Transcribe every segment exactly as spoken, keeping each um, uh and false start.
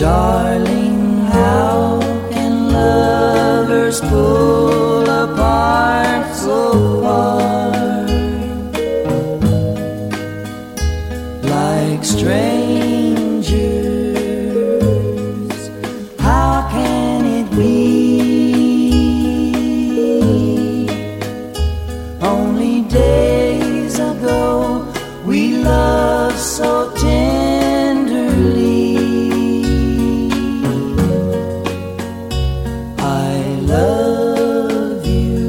Darling, how can lovers pull apart so far, like strangers? How can it be? Only days ago we loved so tenderly. I love you,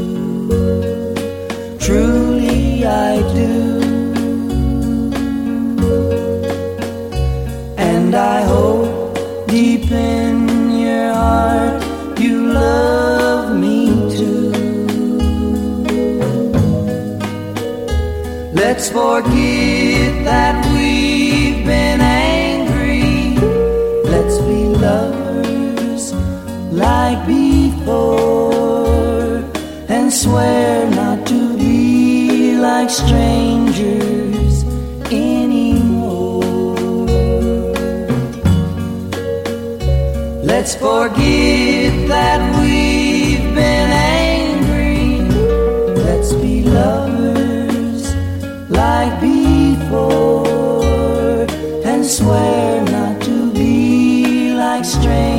truly I do, and I hope deep in your heart you love me too. Let's forget that we've been angry. Let's be lovers like before, and swear not to be like strangers anymore. Let's forget that we've been angry. Let's be lovers like before, and swear not to be like strangers.